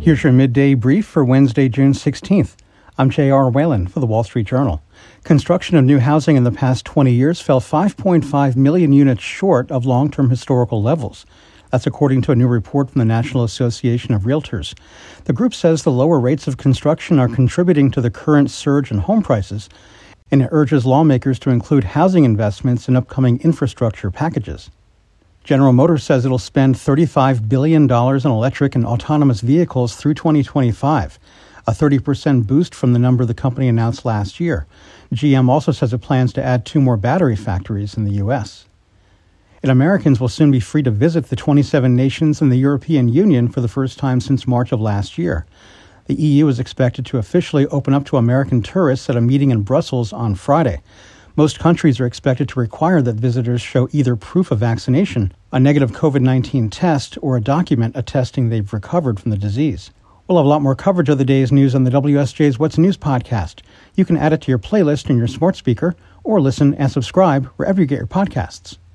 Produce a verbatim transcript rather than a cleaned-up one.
Here's your midday brief for Wednesday, June sixteenth. I'm J R. Whalen for the Wall Street Journal. Construction of new housing in the past twenty years fell five point five million units short of long-term historical levels. That's according to a new report from the National Association of Realtors. The group says the lower rates of construction are contributing to the current surge in home prices, and it urges lawmakers to include housing investments in upcoming infrastructure packages. General Motors says it'll spend thirty-five billion dollars on electric and autonomous vehicles through twenty twenty-five, a thirty percent boost from the number the company announced last year. G M also says it plans to add two more battery factories in the U S. And Americans will soon be free to visit the twenty-seven nations in the European Union for the first time since March of last year. The E U is expected to officially open up to American tourists at a meeting in Brussels on Friday. Most countries are expected to require that visitors show either proof of vaccination, a negative covid nineteen test, or a document attesting they've recovered from the disease. We'll have a lot more coverage of the day's news on the W S J's What's News podcast. You can add it to your playlist in your smart speaker or listen and subscribe wherever you get your podcasts.